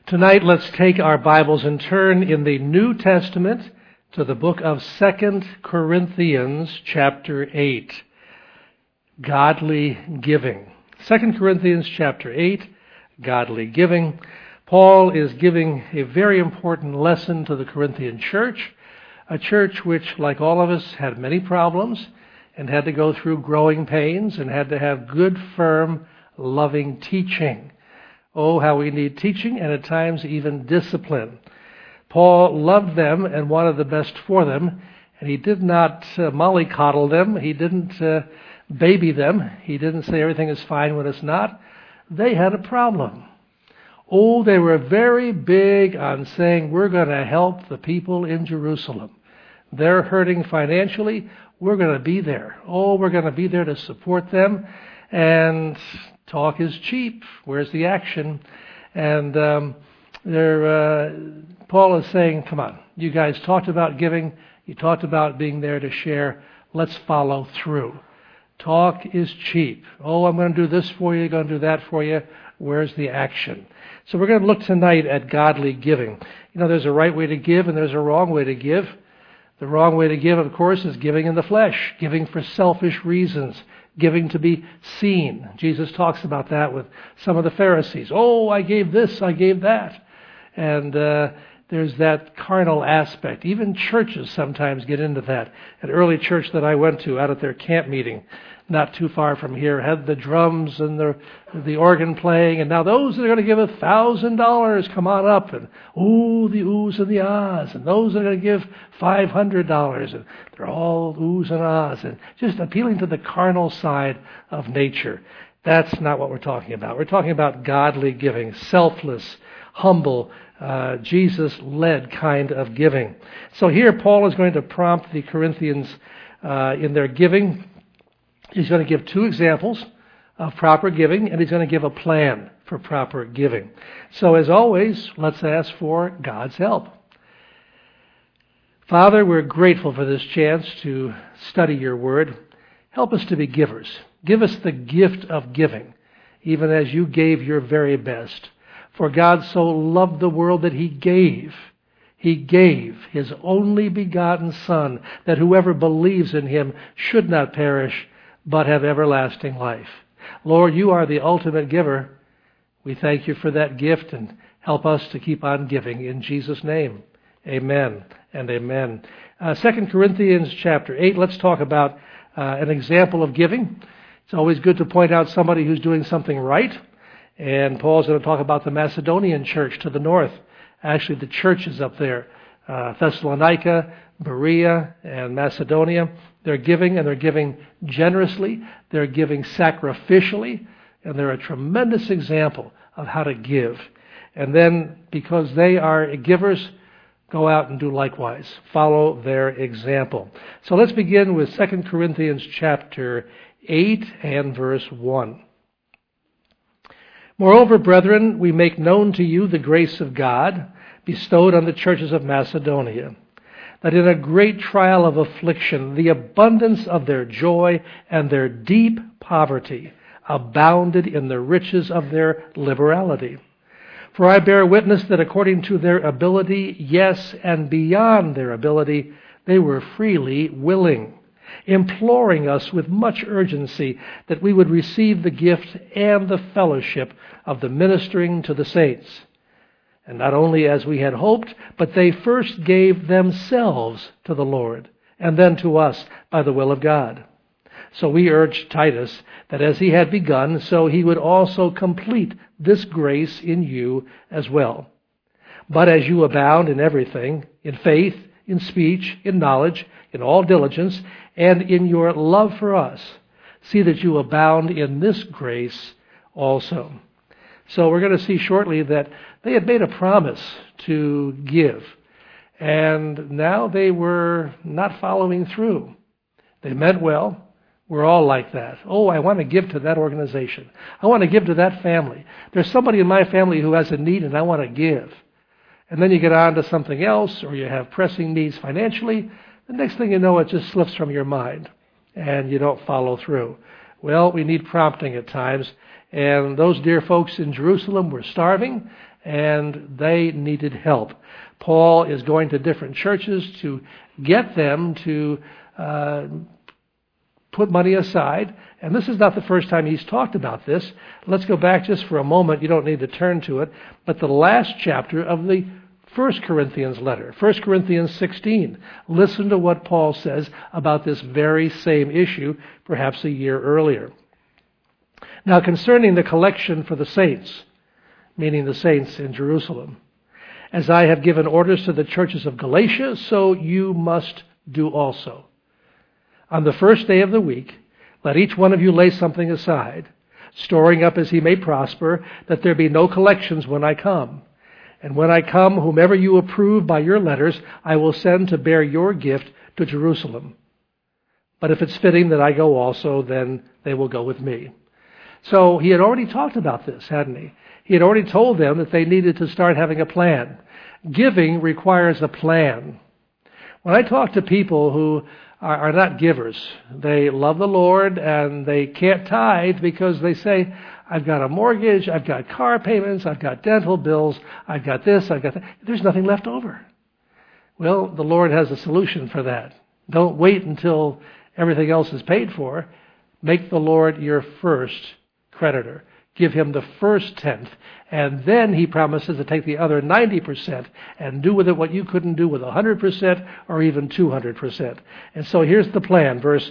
Tonight, let's take our Bibles and turn in the New Testament to the book of 2 Corinthians chapter 8. Godly giving. 2 Corinthians chapter 8, godly giving. Paul is giving a very important lesson to the Corinthian church, a church which, like all of us, had many problems and had to go through growing pains and had to have good, firm, loving teaching. Oh, how we need teaching and at times even discipline. Paul loved them and wanted the best for them, and he did not mollycoddle them. He didn't baby them. He didn't say everything is fine when it's not. They had a problem. Oh, they were very big on saying, we're going to help the people in Jerusalem. They're hurting financially. We're going to be there. Oh, we're going to be there to support them. And talk is cheap. Where's the action? And Paul is saying, come on, you guys talked about giving. You talked about being there to share. Let's follow through. Talk is cheap. Oh, I'm going to do this for you, going to do that for you. Where's the action? So we're going to look tonight at godly giving. You know, there's a right way to give and there's a wrong way to give. The wrong way to give, of course, is giving in the flesh, giving for selfish reasons, giving to be seen. Jesus talks about that with some of the Pharisees. Oh, I gave this, I gave that. And there's that carnal aspect. Even churches sometimes get into that. An early church that I went to out at their camp meeting, not too far from here, had the drums and the organ playing, and now those that are going to give $1,000, come on up, and ooh, the oohs and the ahs, and those that are going to give $500, and they're all oohs and ahs, and just appealing to the carnal side of nature. That's not what we're talking about. We're talking about godly giving, selfless, humble, Jesus-led kind of giving. So here Paul is going to prompt the Corinthians in their giving. He's going to give two examples of proper giving, and he's going to give a plan for proper giving. So as always, let's ask for God's help. Father, we're grateful for this chance to study your word. Help us to be givers. Give us the gift of giving, even as you gave your very best. For God so loved the world that he gave. He gave his only begotten Son, that whoever believes in him should not perish, but have everlasting life. Lord, you are the ultimate giver. We thank you for that gift and help us to keep on giving in Jesus' name. Amen and amen. 2 Corinthians chapter 8, let's talk about an example of giving. It's always good to point out somebody who's doing something right. And Paul's going to talk about the Macedonian church to the north. Actually, the churches up there, Thessalonica, Berea, and Macedonia. They're giving, and they're giving generously. They're giving sacrificially, and they're a tremendous example of how to give. And then, because they are givers, go out and do likewise. Follow their example. So let's begin with 2 Corinthians chapter 8 and verse 1. Moreover, brethren, we make known to you the grace of God bestowed on the churches of Macedonia, that in a great trial of affliction, the abundance of their joy and their deep poverty abounded in the riches of their liberality. For I bear witness that according to their ability, yes, and beyond their ability, they were freely willing, imploring us with much urgency that we would receive the gift and the fellowship of the ministering to the saints. And not only as we had hoped, but they first gave themselves to the Lord, and then to us by the will of God. So we urged Titus that as he had begun, so he would also complete this grace in you as well. But as you abound in everything, in faith, in speech, in knowledge, in all diligence, and in your love for us, see that you abound in this grace also. So we're going to see shortly that they had made a promise to give, and now they were not following through. They meant well. We're all like that. Oh, I want to give to that organization. I want to give to that family. There's somebody in my family who has a need, and I want to give. And then you get on to something else, or you have pressing needs financially. The next thing you know, it just slips from your mind, and you don't follow through. Well, we need prompting at times. And those dear folks in Jerusalem were starving, and they needed help. Paul is going to different churches to get them to put money aside. And this is not the first time he's talked about this. Let's go back just for a moment. You don't need to turn to it. But the last chapter of the 1 Corinthians letter, 1 Corinthians 16. Listen to what Paul says about this very same issue, perhaps a year earlier. Now, concerning the collection for the saints, meaning the saints in Jerusalem, as I have given orders to the churches of Galatia, so you must do also. On the first day of the week, let each one of you lay something aside, storing up as he may prosper, that there be no collections when I come. And when I come, whomever you approve by your letters, I will send to bear your gift to Jerusalem. But if it's fitting that I go also, then they will go with me. So he had already talked about this, hadn't he? He had already told them that they needed to start having a plan. Giving requires a plan. When I talk to people who are not givers, they love the Lord and they can't tithe because they say, I've got a mortgage, I've got car payments, I've got dental bills, I've got this, I've got that. There's nothing left over. Well, the Lord has a solution for that. Don't wait until everything else is paid for. Make the Lord your first creditor. Give him the first tenth, and then he promises to take the other 90% and do with it what you couldn't do with 100% or even 200%. And so here's the plan, verse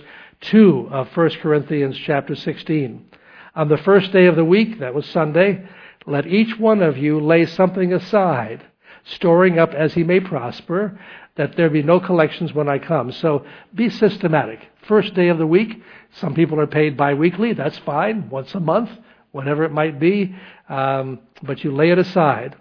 2 of 1 Corinthians chapter 16. On the first day of the week, that was Sunday, let each one of you lay something aside, storing up as he may prosper, that there be no collections when I come. So be systematic. First day of the week, some people are paid biweekly, that's fine, once a month, whatever it might be, but you lay it aside.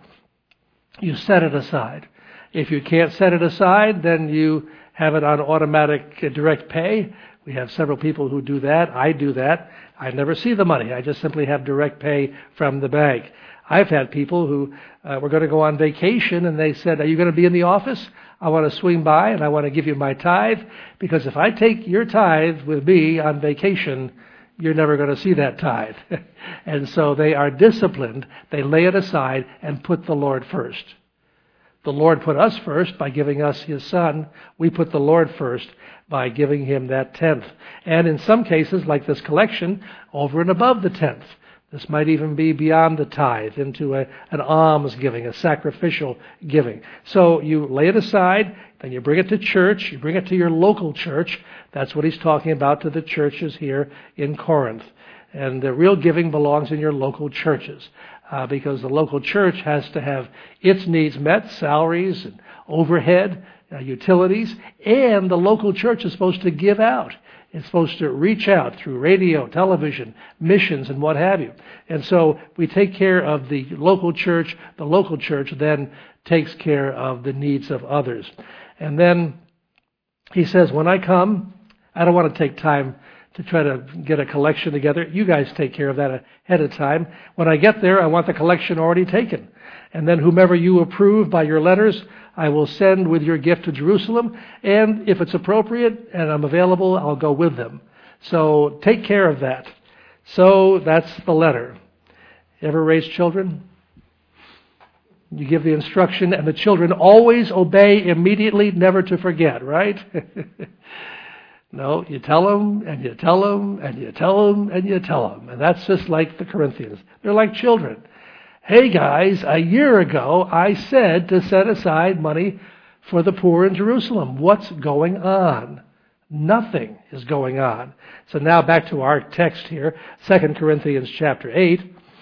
You set it aside. If you can't set it aside, then you have it on automatic direct pay. We have several people who do that. I do that. I never see the money. I just simply have direct pay from the bank. I've had people who were going to go on vacation, and they said, are you going to be in the office? I want to swing by, and I want to give you my tithe, because if I take your tithe with me on vacation, you're never going to see that tithe. And so they are disciplined. They lay it aside and put the Lord first. The Lord put us first by giving us his Son. We put the Lord first by giving him that tenth. And in some cases, like this collection, over and above the tenth. This might even be beyond the tithe, into an alms giving, a sacrificial giving. So you lay it aside, then you bring it to church, you bring it to your local church. That's what he's talking about to the churches here in Corinth. And the real giving belongs in your local churches, because the local church has to have its needs met, salaries and overhead, utilities, and the local church is supposed to give out. It's supposed to reach out through radio, television, missions, and what have you. And so we take care of the local church. The local church then takes care of the needs of others. And then he says, when I come, I don't want to take time to try to get a collection together. You guys take care of that ahead of time. When I get there, I want the collection already taken. And then whomever you approve by your letters, I will send with your gift to Jerusalem. And if it's appropriate and I'm available, I'll go with them. So take care of that. So that's the letter. Ever raised children? You give the instruction and the children always obey immediately, never to forget, right? No, you tell them, and you tell them, and you tell them, and you tell them. And that's just like the Corinthians. They're like children. Hey guys, a year ago I said to set aside money for the poor in Jerusalem. What's going on? Nothing is going on. So now back to our text here, 2 Corinthians chapter 8.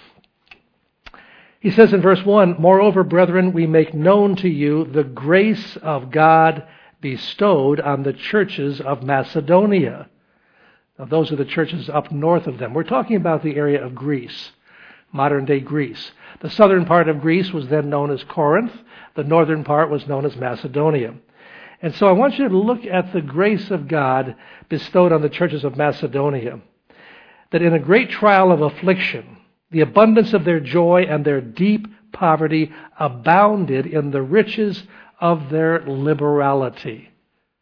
He says in verse 1, moreover, brethren, we make known to you the grace of God bestowed on the churches of Macedonia. Now, those are the churches up north of them. We're talking about the area of Greece, modern-day Greece. The southern part of Greece was then known as Corinth. The northern part was known as Macedonia. And so I want you to look at the grace of God bestowed on the churches of Macedonia, that in a great trial of affliction, the abundance of their joy and their deep poverty abounded in the riches of their liberality.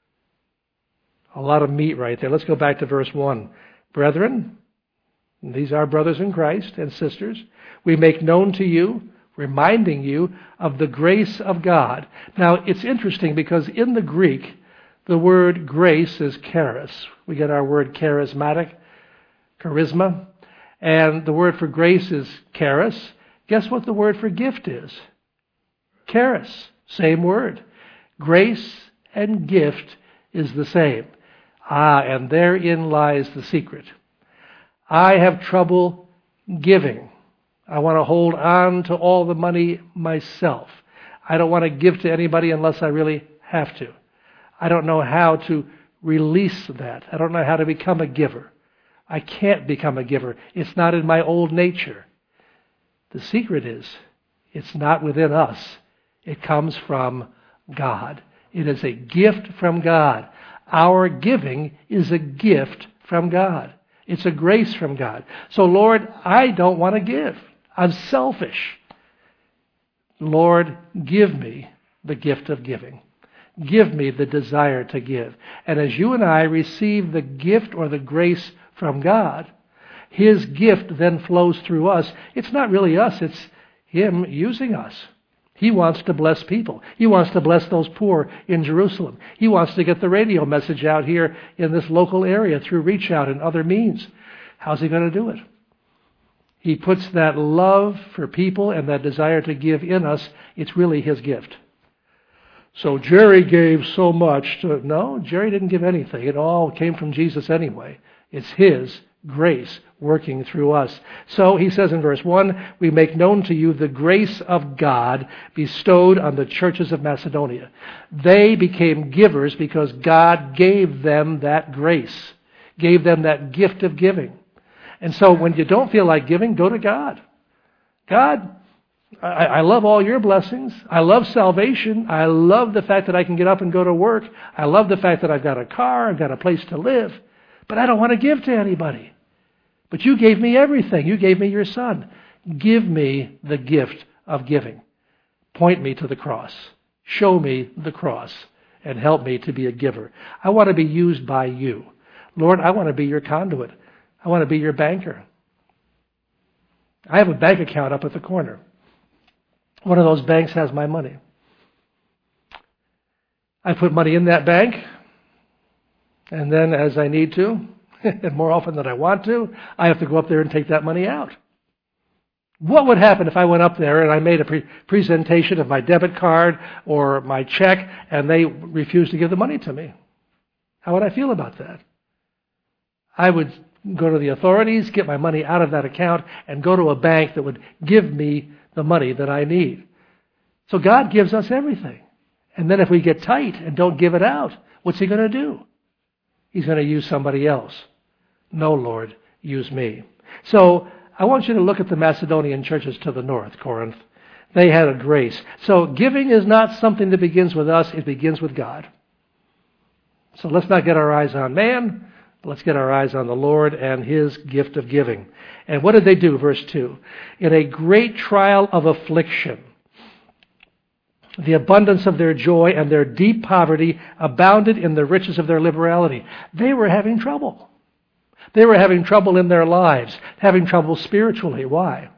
A lot of meat right there. Let's go back to verse 1. Brethren, these are brothers in Christ and sisters, we make known to you, reminding you of the grace of God. Now, it's interesting because in the Greek, the word grace is charis. We get our word charismatic, charisma. And the word for grace is charis. Guess what the word for gift is? Charis. Same word. Grace and gift is the same. And therein lies the secret. I have trouble giving. I want to hold on to all the money myself. I don't want to give to anybody unless I really have to. I don't know how to release that. I don't know how to become a giver. I can't become a giver. It's not in my old nature. The secret is, it's not within us. It comes from God. It is a gift from God. Our giving is a gift from God. It's a grace from God. So, Lord, I don't want to give. I'm selfish. Lord, give me the gift of giving. Give me the desire to give. And as you and I receive the gift or the grace from God, His gift then flows through us. It's not really us, it's Him using us. He wants to bless people. He wants to bless those poor in Jerusalem. He wants to get the radio message out here in this local area through Reach Out and other means. How's He going to do it? He puts that love for people and that desire to give in us. It's really His gift. So Jerry gave so much to... No, Jerry didn't give anything. It all came from Jesus anyway. It's His grace working through us. So he says in verse 1, we make known to you the grace of God bestowed on the churches of Macedonia. They became givers because God gave them that grace, gave them that gift of giving. And so when you don't feel like giving, go to God. God, I love all your blessings. I love salvation. I love the fact that I can get up and go to work. I love the fact that I've got a car, I've got a place to live. But I don't want to give to anybody. But you gave me everything. You gave me your Son. Give me the gift of giving. Point me to the cross. Show me the cross and help me to be a giver. I want to be used by you. Lord, I want to be your conduit. I want to be your banker. I have a bank account up at the corner. One of those banks has my money. I put money in that bank, and then as I need to, and more often than I want to, I have to go up there and take that money out. What would happen if I went up there and I made a presentation of my debit card or my check and they refused to give the money to me? How would I feel about that? I would go to the authorities, get my money out of that account, and go to a bank that would give me the money that I need. So God gives us everything. And then if we get tight and don't give it out, what's He going to do? He's going to use somebody else. No, Lord, use me. So I want you to look at the Macedonian churches to the north, Corinth. They had a grace. So giving is not something that begins with us. It begins with God. So let's not get our eyes on man. Let's get our eyes on the Lord and His gift of giving. And what did they do? Verse 2. In a great trial of affliction, the abundance of their joy and their deep poverty abounded in the riches of their liberality. They were having trouble. They were having trouble in their lives, having trouble spiritually. Why?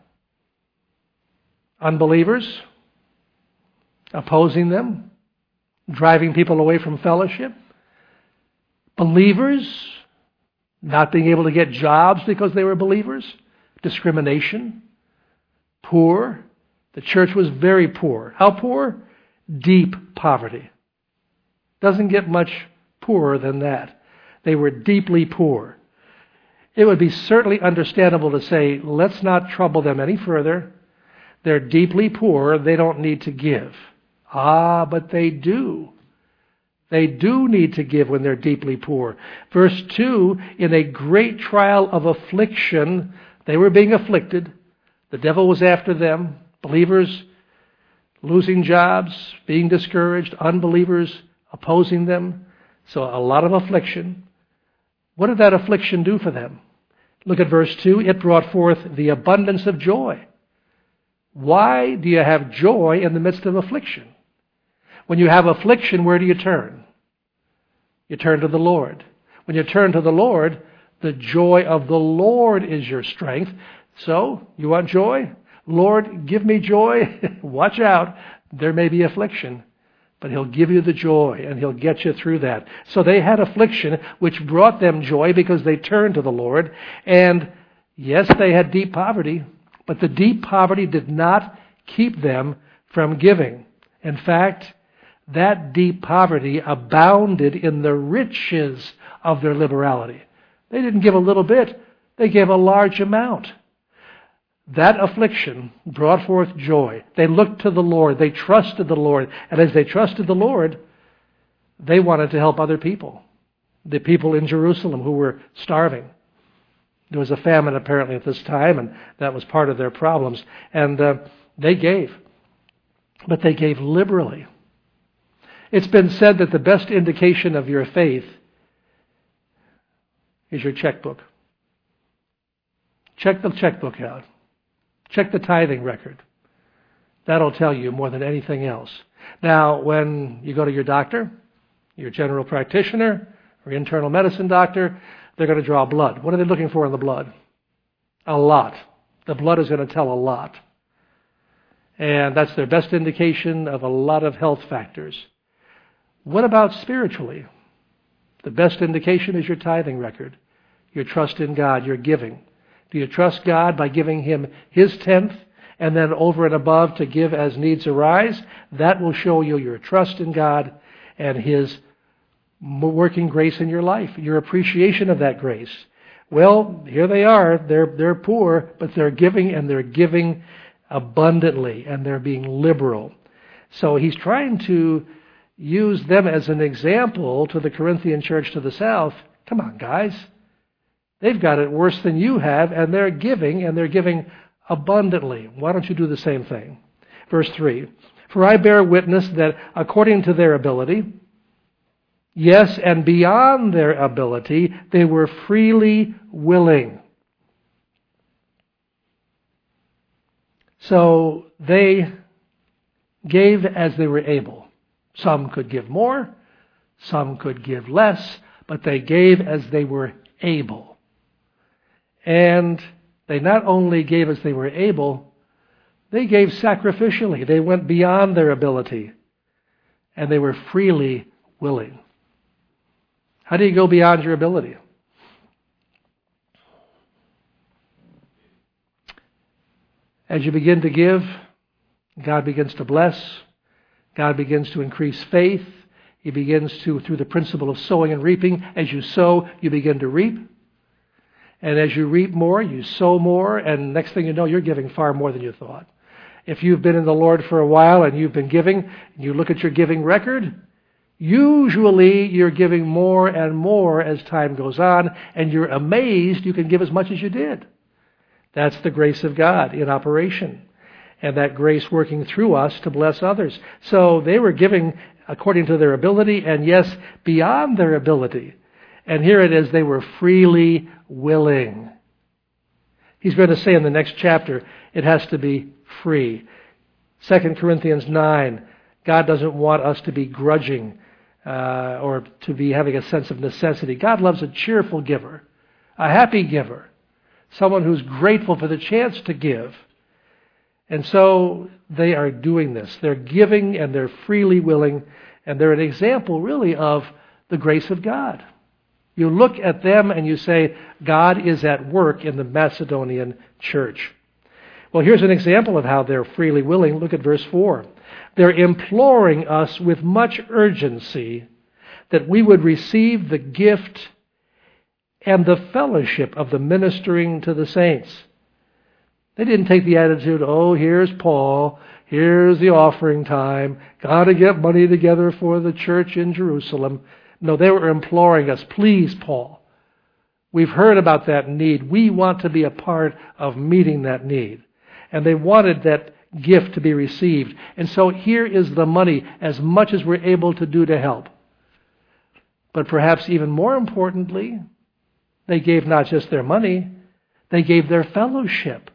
Unbelievers opposing them, driving people away from fellowship. Believers not being able to get jobs because they were believers. Discrimination. Poor. The church was very poor. How poor? Deep poverty. Doesn't get much poorer than that. They were deeply poor. It would be certainly understandable to say, let's not trouble them any further. They're deeply poor. They don't need to give. But they do. They do need to give when they're deeply poor. Verse 2, in a great trial of affliction, they were being afflicted. The devil was after them. Believers losing jobs, being discouraged, unbelievers opposing them. So a lot of affliction. What did that affliction do for them? Look at verse 2. It brought forth the abundance of joy. Why do you have joy in the midst of affliction? When you have affliction, where do you turn? You turn to the Lord. When you turn to the Lord, the joy of the Lord is your strength. So, you want joy? Lord, give me joy. Watch out. There may be affliction, but He'll give you the joy and He'll get you through that. So they had affliction, which brought them joy because they turned to the Lord. And yes, they had deep poverty, but the deep poverty did not keep them from giving. In fact, that deep poverty abounded in the riches of their liberality. They didn't give a little bit. They gave a large amount. That affliction brought forth joy. They looked to the Lord. They trusted the Lord. And as they trusted the Lord, they wanted to help other people. The people in Jerusalem who were starving. There was a famine apparently at this time, and that was part of their problems. And they gave. But they gave liberally. It's been said that the best indication of your faith is your checkbook. Check the checkbook out. Check the tithing record. That'll tell you more than anything else. Now, when you go to your doctor, your general practitioner, or internal medicine doctor, they're going to draw blood. What are they looking for in the blood? A lot. The blood is going to tell a lot. And that's their best indication of a lot of health factors. What about spiritually? The best indication is your tithing record, your trust in God, your giving. Do you trust God by giving Him His tenth and then over and above to give as needs arise? That will show you your trust in God and His working grace in your life, your appreciation of that grace. Well, here they are. They're poor, but they're giving, and they're giving abundantly, and they're being liberal. So he's trying to use them as an example to the Corinthian church to the south. Come on, guys. They've got it worse than you have, and they're giving abundantly. Why don't you do the same thing? Verse 3, for I bear witness that according to their ability, yes, and beyond their ability, they were freely willing. So they gave as they were able. Some could give more, some could give less, but they gave as they were able. And they not only gave as they were able, they gave sacrificially. They went beyond their ability, and they were freely willing. How do you go beyond your ability? As you begin to give, God begins to bless. God begins to increase faith. He begins to, through the principle of sowing and reaping, as you sow, you begin to reap. And as you reap more, you sow more, and next thing you know, you're giving far more than you thought. If you've been in the Lord for a while and you've been giving, and you look at your giving record, usually you're giving more and more as time goes on, and you're amazed you can give as much as you did. That's the grace of God in operation, and that grace working through us to bless others. So they were giving according to their ability, and yes, beyond their ability. And here it is, they were freely willing. He's going to say in the next chapter, it has to be free. 2 Corinthians 9, God doesn't want us to be grudging or to be having a sense of necessity. God loves a cheerful giver, a happy giver, someone who's grateful for the chance to give. And so they are doing this. They're giving and they're freely willing, and they're an example really of the grace of God. You look at them and you say, God is at work in the Macedonian church. Well, here's an example of how they're freely willing. Look at verse 4. They're imploring us with much urgency that we would receive the gift and the fellowship of the ministering to the saints. They didn't take the attitude, oh, here's Paul, here's the offering time, got to get money together for the church in Jerusalem. No, they were imploring us, please, Paul, we've heard about that need. We want to be a part of meeting that need. And they wanted that gift to be received. And so here is the money, as much as we're able to do to help. But perhaps even more importantly, they gave not just their money, they gave their fellowship.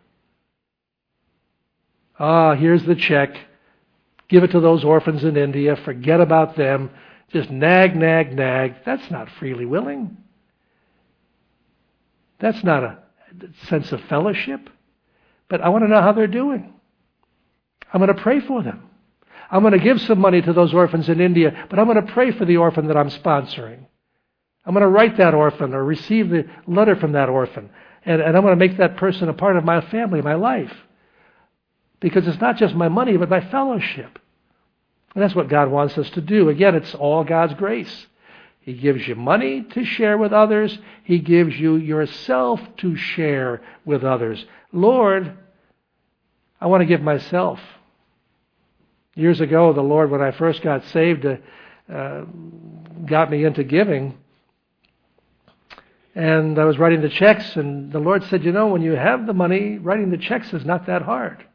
Here's the check. Give it to those orphans in India. Forget about them. Just nag, nag, nag. That's not freely willing. That's not a sense of fellowship. but I want to know how they're doing. I'm going to pray for them. I'm going to give some money to those orphans in India, but I'm going to pray for the orphan that I'm sponsoring. I'm going to write that orphan or receive the letter from that orphan. And I'm going to make that person a part of my family, my life. Because it's not just my money, but my fellowship. And that's what God wants us to do. Again, it's all God's grace. He gives you money to share with others. He gives you yourself to share with others. Lord, I want to give myself. Years ago, the Lord, when I first got saved, got me into giving. And I was writing the checks, and the Lord said, when you have the money, writing the checks is not that hard.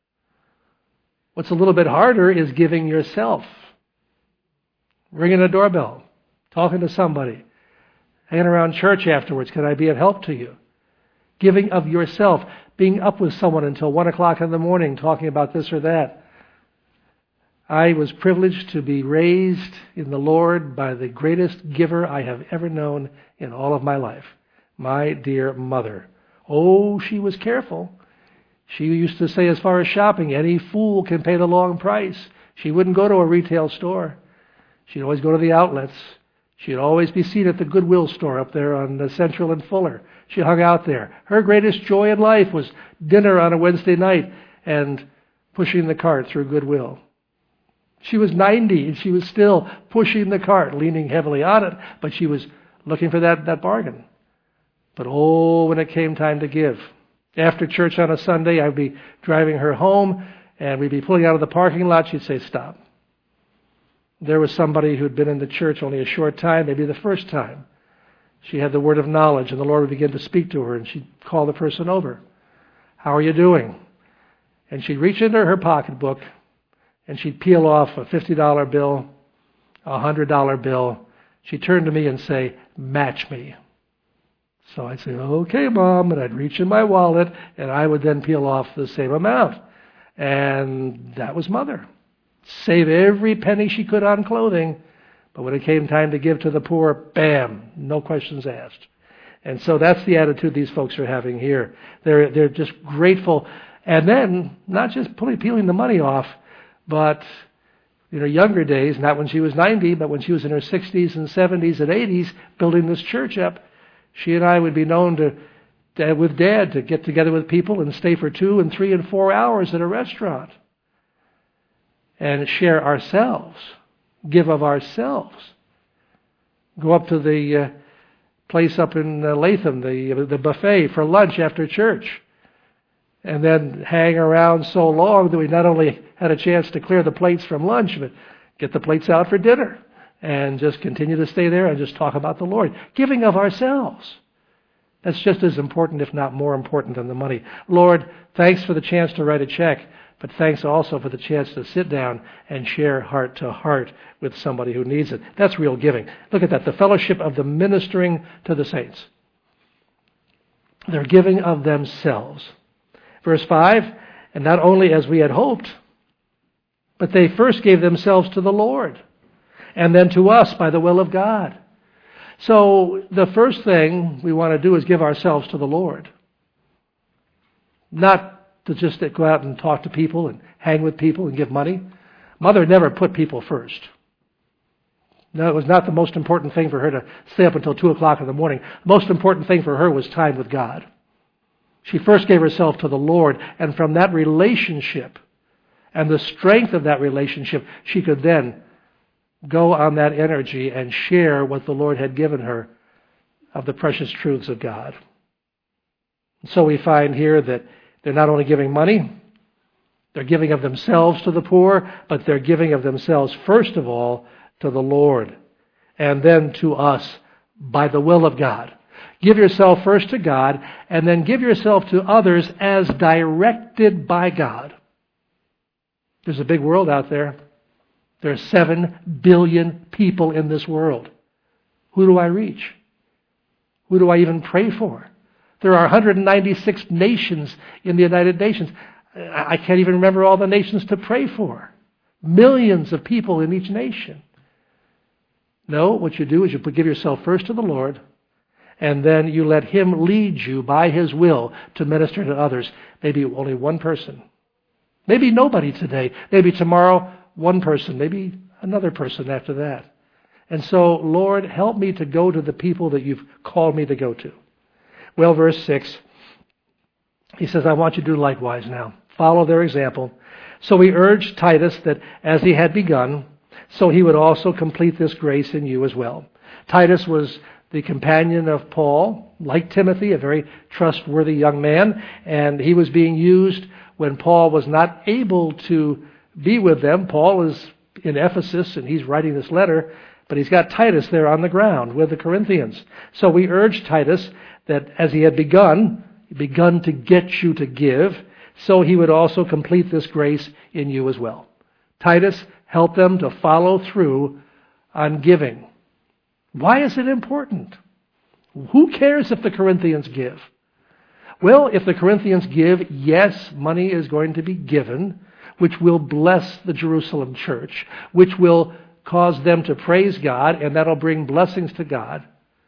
What's a little bit harder is giving yourself. Ringing a doorbell, talking to somebody, hanging around church afterwards. Can I be of help to you? Giving of yourself, being up with someone until 1 o'clock in the morning, talking about this or that. I was privileged to be raised in the Lord by the greatest giver I have ever known in all of my life, my dear mother. Oh, she was careful. She used to say, as far as shopping, any fool can pay the long price. She wouldn't go to a retail store. She'd always go to the outlets. She'd always be seen at the Goodwill store up there on Central and Fuller. She hung out there. Her greatest joy in life was dinner on a Wednesday night and pushing the cart through Goodwill. She was 90 and she was still pushing the cart, leaning heavily on it, but she was looking for that bargain. But when it came time to give. After church on a Sunday, I'd be driving her home, and we'd be pulling out of the parking lot. She'd say, stop. There was somebody who'd been in the church only a short time, maybe the first time. She had the word of knowledge, and the Lord would begin to speak to her, and she'd call the person over. How are you doing? And she'd reach into her pocketbook, and she'd peel off a $50 bill, a $100 bill. She'd turn to me and say, match me. So I'd say, okay, Mom, and I'd reach in my wallet, and I would then peel off the same amount. And that was Mother. Save every penny she could on clothing, but when it came time to give to the poor, bam, no questions asked. And so that's the attitude these folks are having here. They're just grateful. And then, not just peeling the money off, but in her younger days, not when she was 90, but when she was in her 60s and 70s and 80s, building this church up, she and I would be known with Dad to get together with people and stay for 2 and 3 and 4 hours at a restaurant and share ourselves, give of ourselves. Go up to the place up in Latham, the buffet for lunch after church, and then hang around so long that we not only had a chance to clear the plates from lunch, but get the plates out for dinner. And just continue to stay there and just talk about the Lord. Giving of ourselves. That's just as important, if not more important, than the money. Lord, thanks for the chance to write a check, but thanks also for the chance to sit down and share heart to heart with somebody who needs it. That's real giving. Look at that, the fellowship of the ministering to the saints. They're giving of themselves. Verse 5, and not only as we had hoped, but they first gave themselves to the Lord, and then to us by the will of God. So the first thing we want to do is give ourselves to the Lord. Not to just go out and talk to people and hang with people and give money. Mother never put people first. No, it was not the most important thing for her to stay up until 2 o'clock in the morning. The most important thing for her was time with God. She first gave herself to the Lord, and from that relationship and the strength of that relationship, she could then go on that energy and share what the Lord had given her of the precious truths of God. So we find here that they're not only giving money, they're giving of themselves to the poor, but they're giving of themselves first of all to the Lord, and then to us by the will of God. Give yourself first to God, and then give yourself to others as directed by God. There's a big world out there. There are 7 billion people in this world. Who do I reach? Who do I even pray for? There are 196 nations in the United Nations. I can't even remember all the nations to pray for. Millions of people in each nation. No, what you do is you give yourself first to the Lord, and then you let him lead you by his will to minister to others. Maybe only one person. Maybe nobody today. Maybe tomorrow, one person. Maybe another person after that. And so, Lord, help me to go to the people that you've called me to go to. Well, verse 6, he says, I want you to do likewise now. Follow their example. So we urged Titus that as he had begun, so he would also complete this grace in you as well. Titus was the companion of Paul, like Timothy, a very trustworthy young man, and he was being used when Paul was not able to be with them. Paul is in Ephesus, and he's writing this letter, but he's got Titus there on the ground with the Corinthians. So we urged Titus that as he had begun to get you to give, so he would also complete this grace in you as well. Titus, help them to follow through on giving. Why is it important? Who cares if the Corinthians give? Well, if the Corinthians give, yes, money is going to be given, which will bless the Jerusalem church, which will cause them to praise God, and that'll bring blessings to God.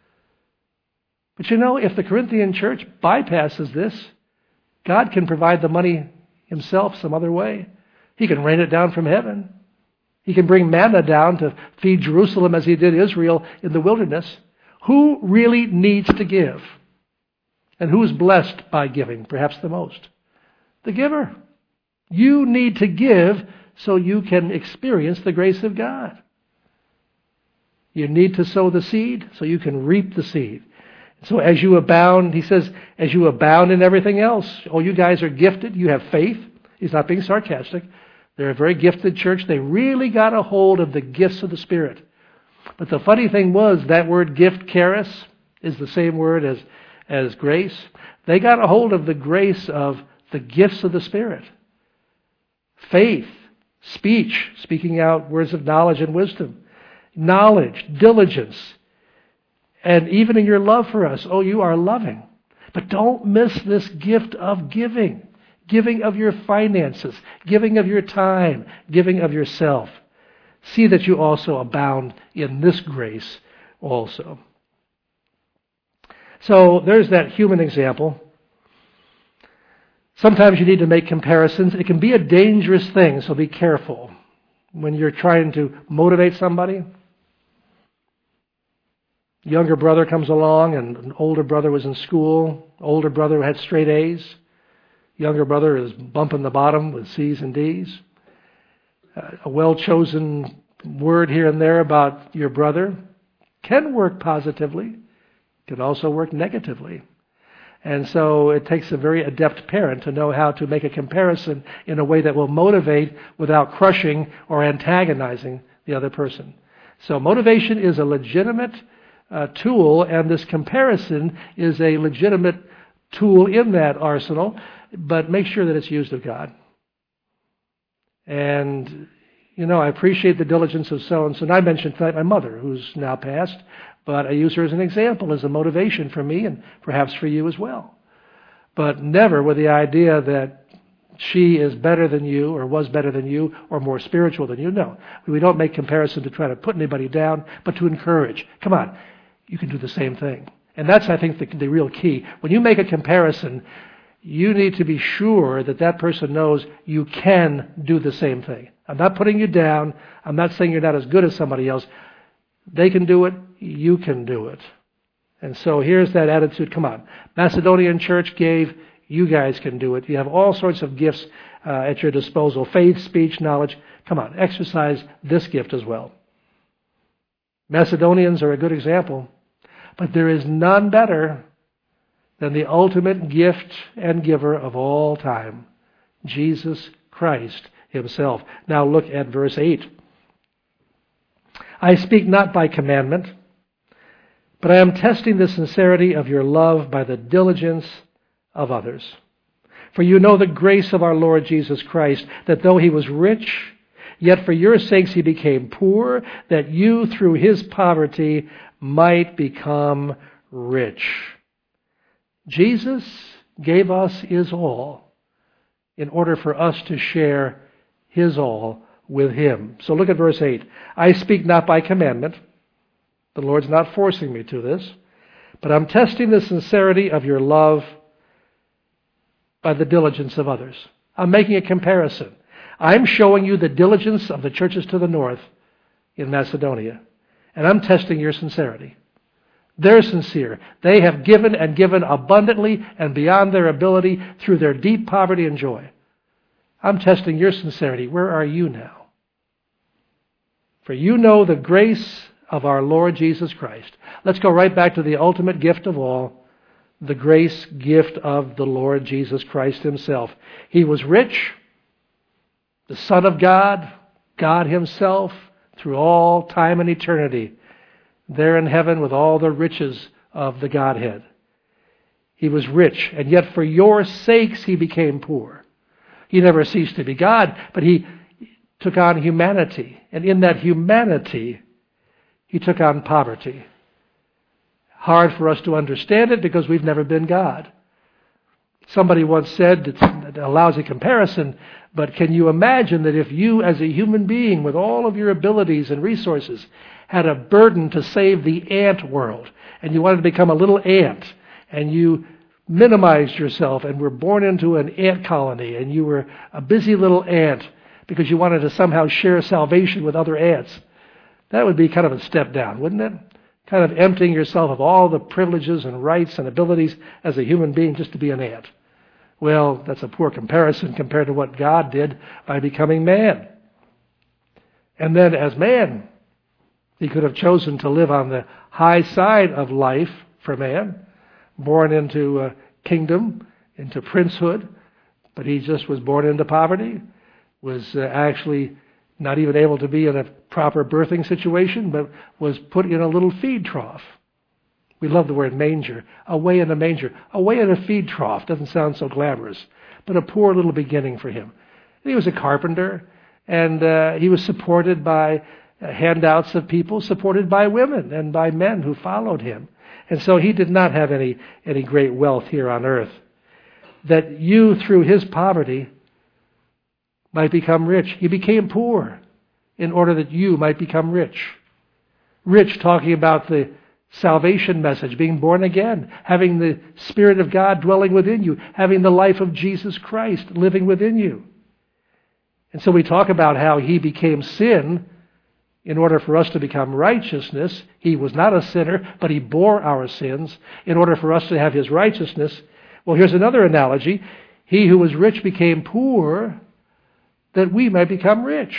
But you know, if the Corinthian church bypasses this, God can provide the money himself some other way. He can rain it down from heaven. He can bring manna down to feed Jerusalem as he did Israel in the wilderness. Who really needs to give? And who is blessed by giving, perhaps the most? The giver. You need to give so you can experience the grace of God. You need to sow the seed so you can reap the seed. So as you abound, he says, as you abound in everything else. Oh, you guys are gifted. You have faith. He's not being sarcastic. They're a very gifted church. They really got a hold of the gifts of the Spirit. But the funny thing was, that word gift, charis, is the same word as grace. They got a hold of the grace of the gifts of the Spirit. Faith, speech, speaking out words of knowledge and wisdom. Knowledge, diligence, and even in your love for us, oh, you are loving. But don't miss this gift of giving. Giving of your finances, giving of your time, giving of yourself. See that you also abound in this grace also. So there's that human example. Sometimes you need to make comparisons. It can be a dangerous thing, so be careful when you're trying to motivate somebody. Younger brother comes along and an older brother was in school. Older brother had straight A's. Younger brother is bumping the bottom with C's and D's. A well-chosen word here and there about your brother can work positively, can also work negatively. And so it takes a very adept parent to know how to make a comparison in a way that will motivate without crushing or antagonizing the other person. So motivation is a legitimate tool, and this comparison is a legitimate tool in that arsenal, but make sure that it's used of God. And, you know, I appreciate the diligence of so-and-so. And I mentioned tonight my mother, who's now passed, but I use her as an example, as a motivation for me and perhaps for you as well. But never with the idea that she is better than you or was better than you or more spiritual than you. No, we don't make comparison to try to put anybody down, but to encourage. Come on, you can do the same thing. And that's, I think, the real key. When you make a comparison, you need to be sure that that person knows you can do the same thing. I'm not putting you down. I'm not saying you're not as good as somebody else. They can do it. You can do it. And so here's that attitude. Come on. Macedonian church gave. You guys can do it. You have all sorts of gifts at your disposal. Faith, speech, knowledge. Come on. Exercise this gift as well. Macedonians are a good example. But there is none better than the ultimate gift and giver of all time, Jesus Christ himself. Now look at verse 8. I speak not by commandment, but I am testing the sincerity of your love by the diligence of others. For you know the grace of our Lord Jesus Christ, that though he was rich, yet for your sakes he became poor, that you through his poverty might become rich. Jesus gave us his all in order for us to share his all with him. So look at verse 8. I speak not by commandment. The Lord's not forcing me to this. But I'm testing the sincerity of your love by the diligence of others. I'm making a comparison. I'm showing you the diligence of the churches to the north in Macedonia. And I'm testing your sincerity. They're sincere. They have given and given abundantly and beyond their ability through their deep poverty and joy. I'm testing your sincerity. Where are you now? For you know the grace of our Lord Jesus Christ. Let's go right back to the ultimate gift of all, the grace gift of the Lord Jesus Christ himself. He was rich, the Son of God, God himself, through all time and eternity, there in heaven with all the riches of the Godhead. He was rich, and yet for your sakes he became poor. He never ceased to be God, but he took on humanity. And in that humanity, he took on poverty. Hard for us to understand it because we've never been God. Somebody once said, it's a lousy comparison, but can you imagine that if you as a human being with all of your abilities and resources had a burden to save the ant world, and you wanted to become a little ant, and you minimized yourself and were born into an ant colony, and you were a busy little ant because you wanted to somehow share salvation with other ants, that would be kind of a step down, wouldn't it? Kind of emptying yourself of all the privileges and rights and abilities as a human being just to be an ant. Well, that's a poor comparison compared to what God did by becoming man. And then as man, he could have chosen to live on the high side of life for man, born into a kingdom, into princehood, but he just was born into poverty, was actually not even able to be in a proper birthing situation, but was put in a little feed trough. We love the word manger. Away in a manger. Away in a feed trough. Doesn't sound so glamorous, but a poor little beginning for him. And he was a carpenter, and he was supported by handouts of people, supported by women and by men who followed him. And so he did not have any great wealth here on earth. That you, through his poverty, might become rich. He became poor in order that you might become rich. Rich, talking about the salvation message, being born again, having the Spirit of God dwelling within you, having the life of Jesus Christ living within you. And so we talk about how he became sin in order for us to become righteousness. He was not a sinner, but he bore our sins in order for us to have his righteousness. Well, here's another analogy. He who was rich became poor that we might become rich.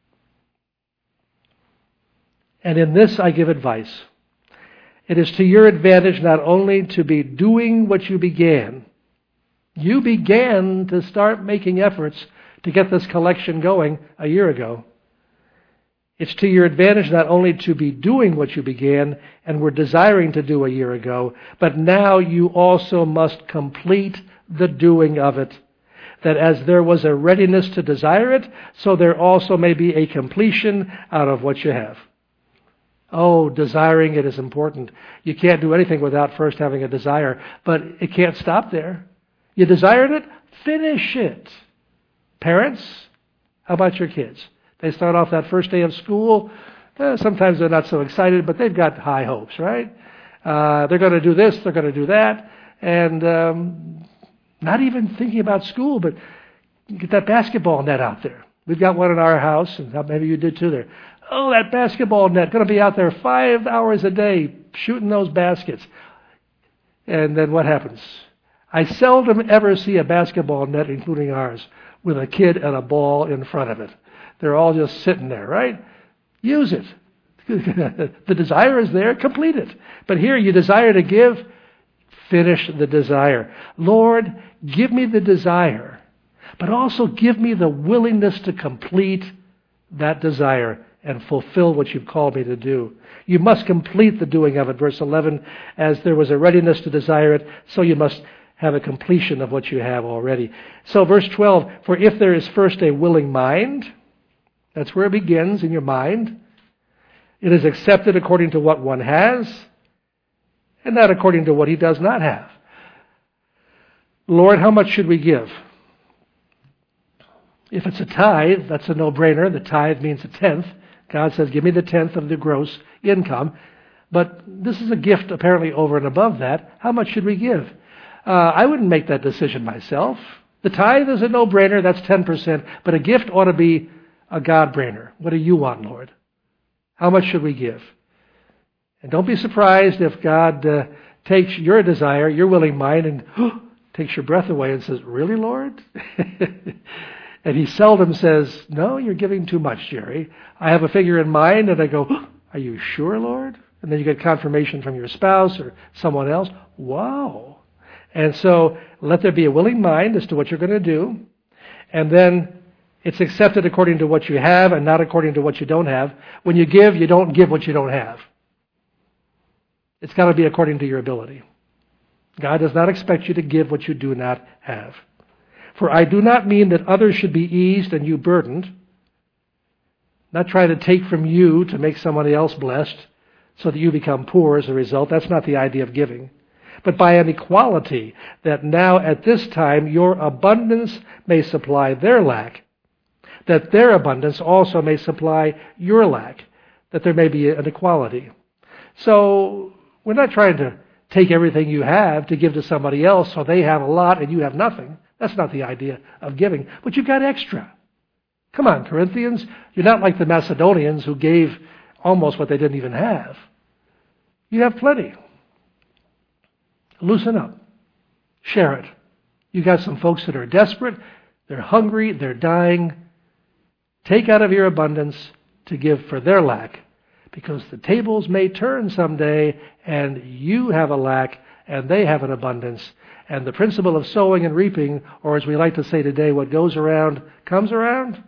And in this I give advice. It is to your advantage not only to be doing what you began. You began to start making efforts to get this collection going a year ago. It's to your advantage not only to be doing what you began and were desiring to do a year ago, but now you also must complete the doing of it. That as there was a readiness to desire it, so there also may be a completion out of what you have. Oh, desiring it is important. You can't do anything without first having a desire, but it can't stop there. You desired it, finish it. Parents, how about your kids? They start off that first day of school. Sometimes they're not so excited, but they've got high hopes, right? They're going to do this, they're going to do that, and not even thinking about school, but get that basketball net out there. We've got one in our house, and maybe you did too there. Oh, that basketball net, going to be out there 5 hours a day shooting those baskets. And then what happens? I seldom ever see a basketball net, including ours, with a kid and a ball in front of it. They're all just sitting there, right? Use it. The desire is there, complete it. But here you desire to give, finish the desire. Lord, give me the desire, but also give me the willingness to complete that desire and fulfill what you've called me to do. You must complete the doing of it. Verse 11, as there was a readiness to desire it, so you must have a completion of what you have already. So verse 12, for if there is first a willing mind, that's where it begins, in your mind. It is accepted according to what one has, and not according to what he does not have. Lord, how much should we give? If it's a tithe, that's a no-brainer. The tithe means a tenth. God says, give me the tenth of the gross income. But this is a gift apparently over and above that. How much should we give? I wouldn't make that decision myself. The tithe is a no-brainer, that's 10%, but a gift ought to be a God-brainer. What do you want, Lord? How much should we give? And don't be surprised if God takes your desire, your willing mind, and takes your breath away and says, really, Lord? And he seldom says, no, you're giving too much, Jerry. I have a figure in mind, and I go, are you sure, Lord? And then you get confirmation from your spouse or someone else. Wow. And so let there be a willing mind as to what you're going to do. And then it's accepted according to what you have and not according to what you don't have. When you don't give what you don't have. It's got to be according to your ability. God does not expect you to give what you do not have. For I do not mean that others should be eased and you burdened, not trying to take from you to make somebody else blessed so that you become poor as a result. That's not the idea of giving. But by an equality, that now at this time your abundance may supply their lack, that their abundance also may supply your lack, that there may be an equality. So we're not trying to take everything you have to give to somebody else so they have a lot and you have nothing. That's not the idea of giving. But you've got extra. Come on, Corinthians. You're not like the Macedonians who gave almost what they didn't even have. You have plenty. Loosen up. Share it. You've got some folks that are desperate. They're hungry. They're dying. Take out of your abundance to give for their lack, because the tables may turn someday and you have a lack and they have an abundance. And the principle of sowing and reaping, or as we like to say today, what goes around comes around.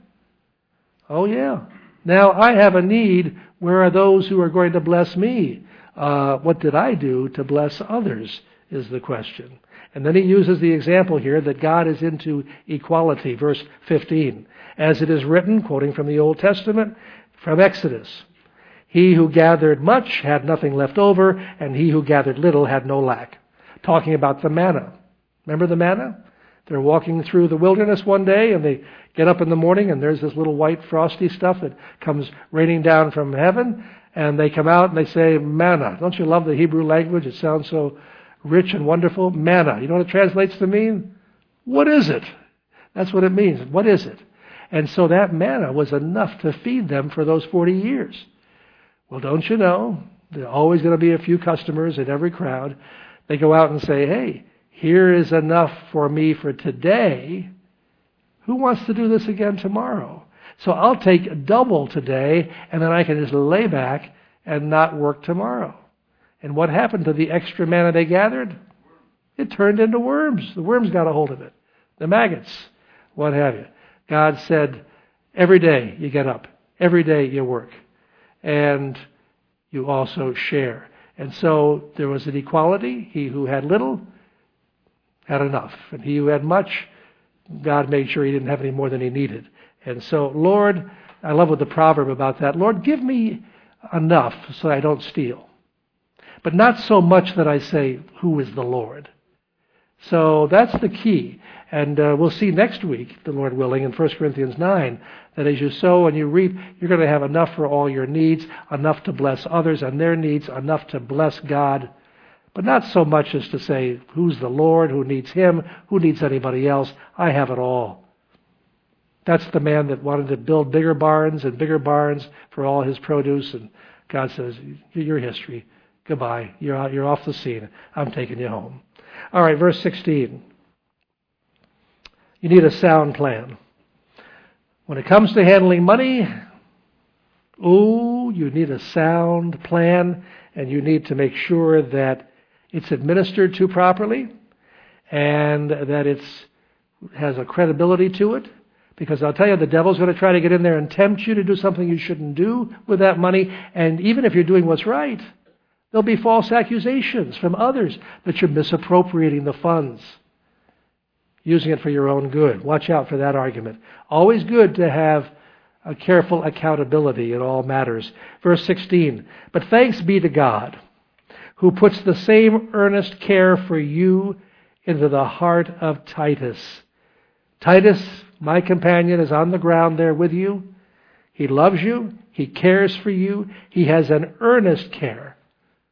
Oh yeah. Now I have a need. Where are those who are going to bless me? What did I do to bless others is the question. And then he uses the example here that God is into equality. Verse 15. As it is written, quoting from the Old Testament, from Exodus, he who gathered much had nothing left over, and he who gathered little had no lack. Talking about the manna. Remember the manna? They're walking through the wilderness one day, and they get up in the morning, and there's this little white frosty stuff that comes raining down from heaven, and they come out and they say, manna. Don't you love the Hebrew language? It sounds so rich and wonderful. Manna. You know what it translates to mean? What is it? That's what it means. What is it? And so that manna was enough to feed them for those 40 years. Well, don't you know, there are always going to be a few customers in every crowd. They go out and say, hey, here is enough for me for today. Who wants to do this again tomorrow? So I'll take double today, and then I can just lay back and not work tomorrow. And what happened to the extra manna they gathered? It turned into worms. The worms got a hold of it. The maggots, what have you. God said, every day you get up. Every day you work. And you also share. And so there was an equality. He who had little had enough. And he who had much, God made sure he didn't have any more than he needed. And so, Lord, I love what the proverb about that. Lord, give me enough so I don't steal. But not so much that I say, who is the Lord? So that's the key. And we'll see next week, the Lord willing, in 1 Corinthians 9, that as you sow and you reap, you're going to have enough for all your needs, enough to bless others and their needs, enough to bless God. But not so much as to say, who's the Lord, who needs him, who needs anybody else. I have it all. That's the man that wanted to build bigger barns and bigger barns for all his produce. And God says, your history. Goodbye. You're off the scene. I'm taking you home. All right, verse 16. You need a sound plan. When it comes to handling money, you need a sound plan, and you need to make sure that it's administered to properly and that it has a credibility to it. Because I'll tell you, the devil's going to try to get in there and tempt you to do something you shouldn't do with that money. And even if you're doing what's right, there'll be false accusations from others that you're misappropriating the funds, using it for your own good. Watch out for that argument. Always good to have a careful accountability in all matters. Verse 16, but thanks be to God, who puts the same earnest care for you into the heart of Titus. Titus, my companion, is on the ground there with you. He loves you. He cares for you. He has an earnest care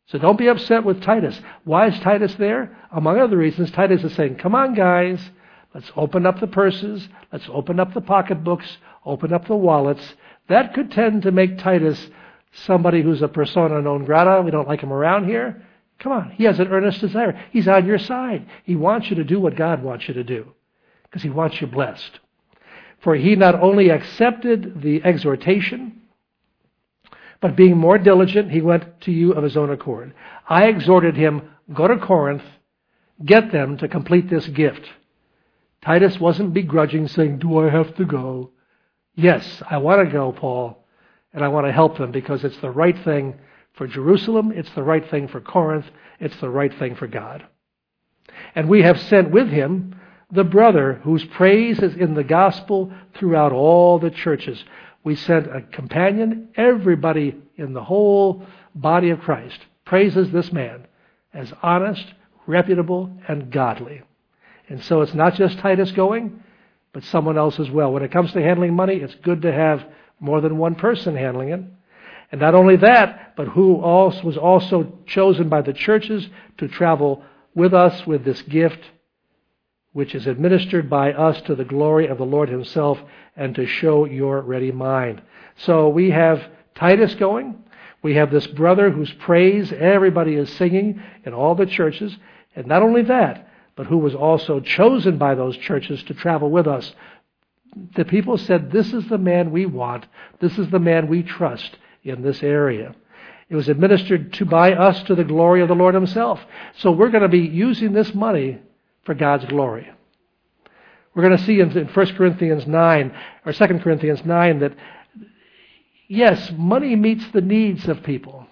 So don't be upset with Titus. Why is Titus there? Among other reasons, Titus is saying, come on, guys, let's open up the purses, let's open up the pocketbooks, open up the wallets. That could tend to make Titus somebody who's a persona non grata. We don't like him around here. Come on, he has an earnest desire. He's on your side. He wants you to do what God wants you to do because he wants you blessed. For he not only accepted the exhortation, but being more diligent, he went to you of his own accord. I exhorted him, go to Corinth, get them to complete this gift. Titus wasn't begrudging, saying, do I have to go? Yes, I want to go, Paul, and I want to help them because it's the right thing for Jerusalem, it's the right thing for Corinth, it's the right thing for God. And we have sent with him the brother whose praise is in the gospel throughout all the churches. We sent a companion. Everybody in the whole body of Christ praises this man as honest, reputable, and godly. And so it's not just Titus going, but someone else as well. When it comes to handling money, it's good to have more than one person handling it. And not only that, but who was also chosen by the churches to travel with us with this gift, which is administered by us to the glory of the Lord himself and to show your ready mind. So we have Titus going. We have this brother whose praise everybody is singing in all the churches. And not only that, but who was also chosen by those churches to travel with us. The people said, this is the man we want. This is the man we trust in this area. It was administered by us to the glory of the Lord himself. So we're going to be using this money for God's glory. We're going to see in 1 Corinthians 9, or 2 Corinthians 9, that yes, money meets the needs of people.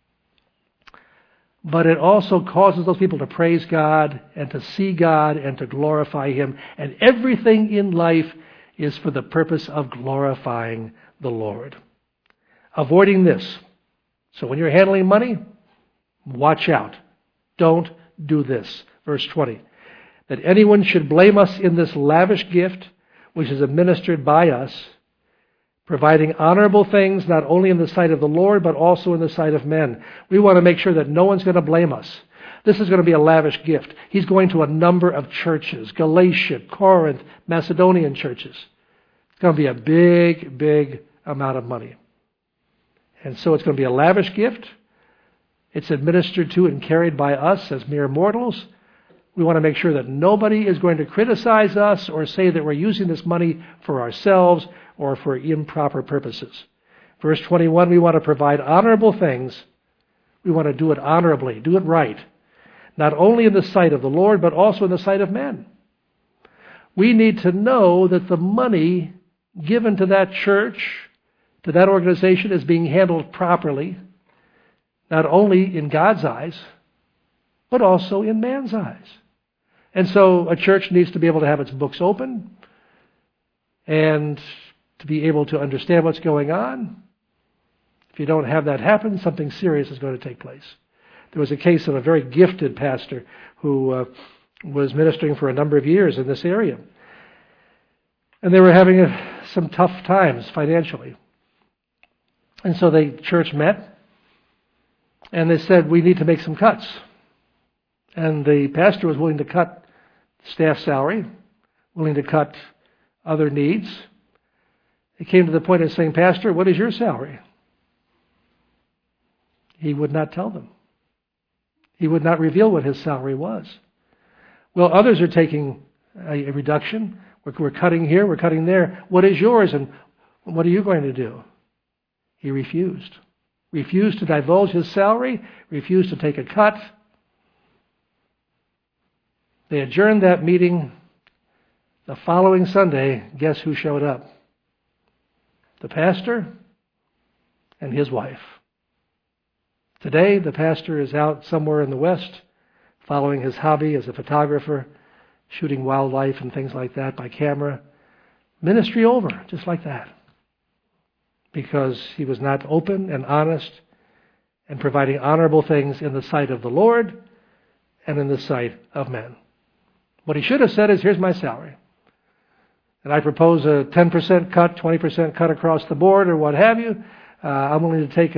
But it also causes those people to praise God and to see God and to glorify him. And everything in life is for the purpose of glorifying the Lord. Avoiding this. So when you're handling money, watch out. Don't do this. Verse 20. That anyone should blame us in this lavish gift, which is administered by us, providing honorable things not only in the sight of the Lord, but also in the sight of men. We want to make sure that no one's going to blame us. This is going to be a lavish gift. He's going to a number of churches, Galatia, Corinth, Macedonian churches. It's going to be a big, big amount of money. And so it's going to be a lavish gift. It's administered to and carried by us as mere mortals. We want to make sure that nobody is going to criticize us or say that we're using this money for ourselves or for improper purposes. Verse 21, we want to provide honorable things. We want to do it honorably, do it right. Not only in the sight of the Lord, but also in the sight of men. We need to know that the money given to that church, to that organization, is being handled properly, not only in God's eyes, but also in man's eyes. And so a church needs to be able to have its books open and to be able to understand what's going on. If you don't have that happen, something serious is going to take place. There was a case of a very gifted pastor who was ministering for a number of years in this area. And they were having some tough times financially. And so the church met and they said, we need to make some cuts. And the pastor was willing to cut staff salary, willing to cut other needs. It came to the point of saying, Pastor, what is your salary? He would not tell them. He would not reveal what his salary was. Well, others are taking a reduction. We're cutting here, we're cutting there. What is yours and what are you going to do? He refused. Refused to divulge his salary, refused to take a cut. They adjourned that meeting. The following Sunday, guess who showed up? The pastor and his wife. Today, the pastor is out somewhere in the West, following his hobby as a photographer, shooting wildlife and things like that by camera. Ministry over, just like that. Because he was not open and honest and providing honorable things in the sight of the Lord and in the sight of men. What he should have said is, here's my salary. And I propose a 10% cut, 20% cut across the board or what have you. I'm willing to take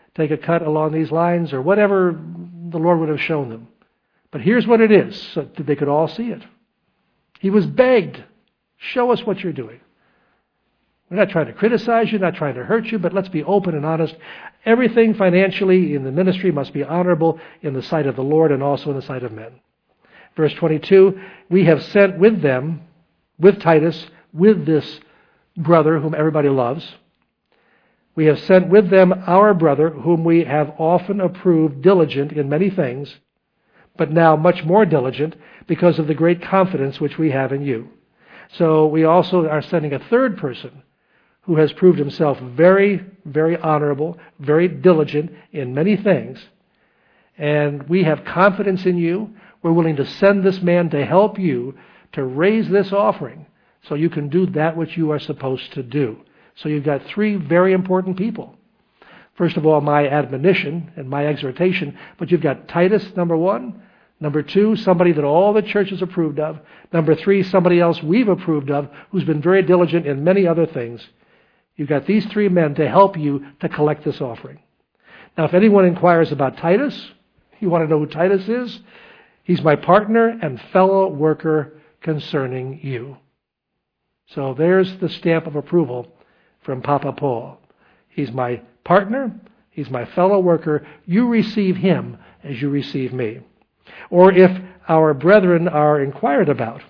take a cut along these lines, or whatever the Lord would have shown them. But here's what it is, so that they could all see it. He was begged, show us what you're doing. We're not trying to criticize you, not trying to hurt you, but let's be open and honest. Everything financially in the ministry must be honorable in the sight of the Lord and also in the sight of men. Verse 22, we have sent with them, with Titus, with this brother whom everybody loves. We have sent with them our brother, whom we have often approved diligent in many things, but now much more diligent because of the great confidence which we have in you. So we also are sending a third person who has proved himself very, very honorable, very diligent in many things. And we have confidence in you. We're willing to send this man to help you to raise this offering so you can do that which you are supposed to do. So you've got three very important people. First of all, my admonition and my exhortation, but you've got Titus, number one. Number two, somebody that all the churches approved of. Number three, somebody else we've approved of who's been very diligent in many other things. You've got these three men to help you to collect this offering. Now, if anyone inquires about Titus, you want to know who Titus is? He's my partner and fellow worker concerning you. So there's the stamp of approval from Papa Paul. He's my partner. He's my fellow worker. You receive him as you receive me. Or if our brethren are inquired about.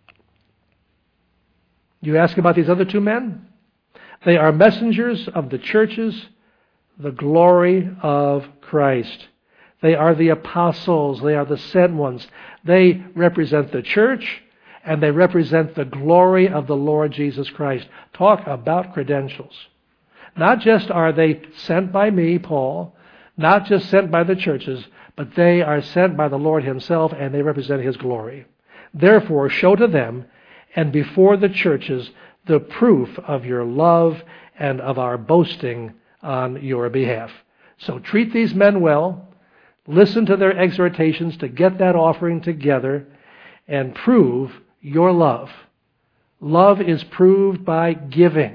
You ask about these other two men? They are messengers of the churches, the glory of Christ. They are the apostles. They are the sent ones. They represent the church, and they represent the glory of the Lord Jesus Christ. Talk about credentials. Not just are they sent by me, Paul, not just sent by the churches, but they are sent by the Lord himself, and they represent his glory. Therefore, show to them and before the churches the proof of your love and of our boasting on your behalf. So treat these men well, listen to their exhortations to get that offering together, and prove your love. Love is proved by giving.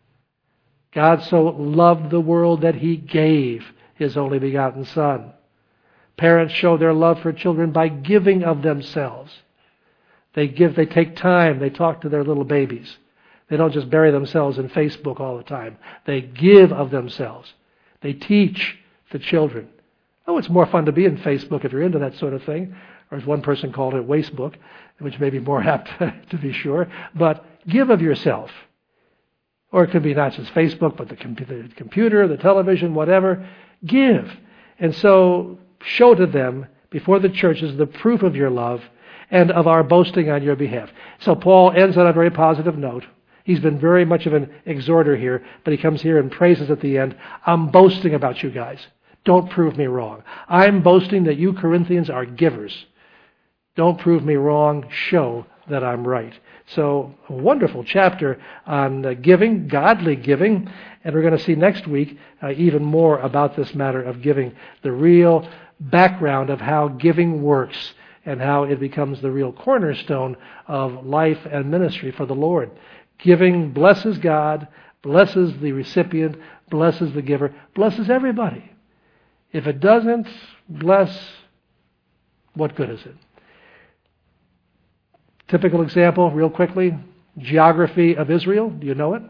God so loved the world that he gave his only begotten Son. Parents show their love for children by giving of themselves. They take time, they talk to their little babies. They don't just bury themselves in Facebook all the time. They give of themselves. They teach the children. Oh, it's more fun to be in Facebook if you're into that sort of thing. Or as one person called it, Wastebook, which may be more apt to be sure. But give of yourself. Or it could be not just Facebook, but the computer, the television, whatever. Give. And so show to them before the churches the proof of your love and of our boasting on your behalf. So Paul ends on a very positive note. He's been very much of an exhorter here, but he comes here and praises at the end. I'm boasting about you guys. Don't prove me wrong. I'm boasting that you Corinthians are givers. Don't prove me wrong. Show that I'm right. So a wonderful chapter on giving, godly giving. And we're going to see next week even more about this matter of giving, the real background of how giving works and how it becomes the real cornerstone of life and ministry for the Lord. Giving blesses God, blesses the recipient, blesses the giver, blesses everybody. If it doesn't bless, what good is it? Typical example, real quickly, geography of Israel. Do you know it?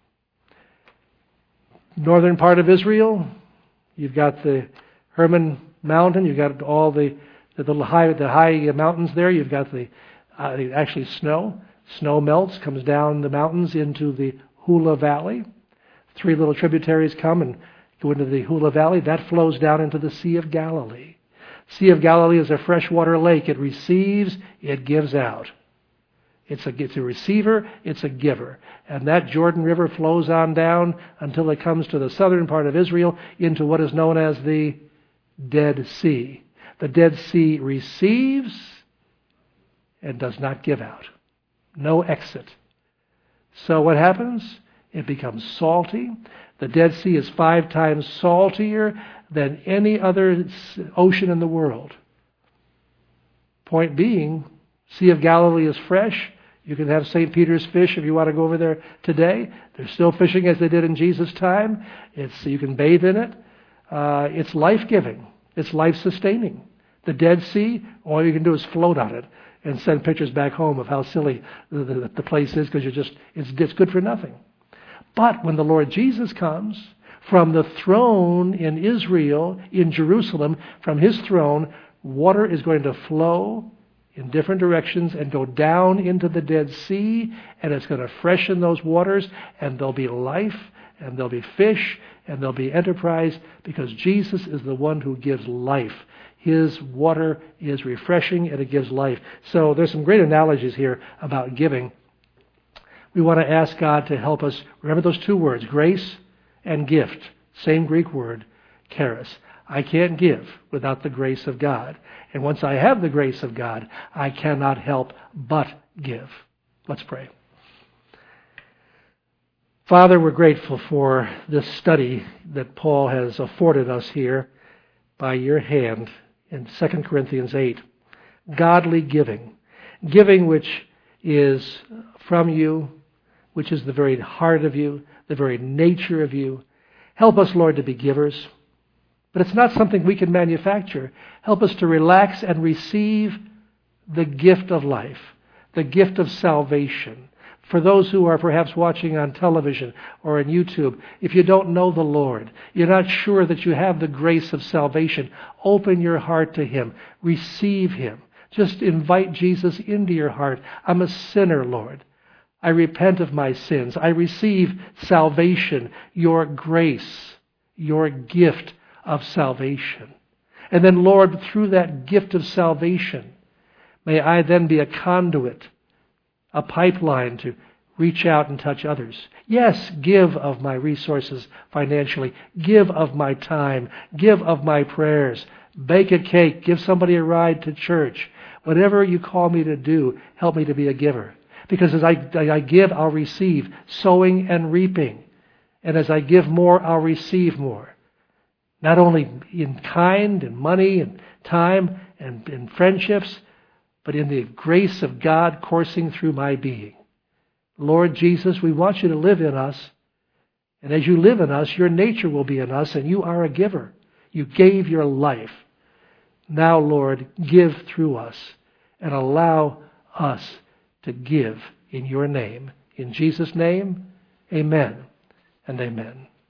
Northern part of Israel, you've got the Hermon Mountain, you've got all the high mountains there, you've got the actually snow. Snow melts, comes down the mountains into the Hula Valley. 3 little tributaries come and go into the Hula Valley. That flows down into the Sea of Galilee. Sea of Galilee is a freshwater lake. It receives, it gives out. It's a receiver, it's a giver. And that Jordan River flows on down until it comes to the southern part of Israel into what is known as the Dead Sea. The Dead Sea receives and does not give out. No exit. So what happens? It becomes salty. The Dead Sea is 5 times saltier than any other ocean in the world. Point being, Sea of Galilee is fresh. You can have St. Peter's fish if you want to go over there today. They're still fishing as they did in Jesus' time. You can bathe in it. it's life-giving. It's life-sustaining. The Dead Sea, all you can do is float on it and send pictures back home of how silly the place is because it's good for nothing. But when the Lord Jesus comes, from the throne in Israel, in Jerusalem, from his throne, water is going to flow in different directions and go down into the Dead Sea, and it's going to freshen those waters, and there'll be life, and there'll be fish, and there'll be enterprise, because Jesus is the one who gives life. His water is refreshing, and it gives life. So there's some great analogies here about giving. We want to ask God to help us. Remember those two words, grace and gift. Same Greek word, charis. I can't give without the grace of God. And once I have the grace of God, I cannot help but give. Let's pray. Father, we're grateful for this study that Paul has afforded us here by your hand in 2 Corinthians 8. Godly giving. Giving which is from you, which is the very heart of you, the very nature of you. Help us, Lord, to be givers. But it's not something we can manufacture. Help us to relax and receive the gift of life, the gift of salvation. For those who are perhaps watching on television or on YouTube, if you don't know the Lord, you're not sure that you have the grace of salvation, open your heart to him. Receive him. Just invite Jesus into your heart. I'm a sinner, Lord. I repent of my sins. I receive salvation, your grace, your gift of salvation. And then, Lord, through that gift of salvation, may I then be a conduit, a pipeline to reach out and touch others. Yes, give of my resources financially. Give of my time. Give of my prayers. Bake a cake. Give somebody a ride to church. Whatever you call me to do, help me to be a giver. Because as I give, I'll receive, sowing and reaping. And as I give more, I'll receive more. Not only in kind and money and time and in friendships, but in the grace of God coursing through my being. Lord Jesus, we want you to live in us. And as you live in us, your nature will be in us, and you are a giver. You gave your life. Now, Lord, give through us and allow us to give in your name. In Jesus' name, amen and amen.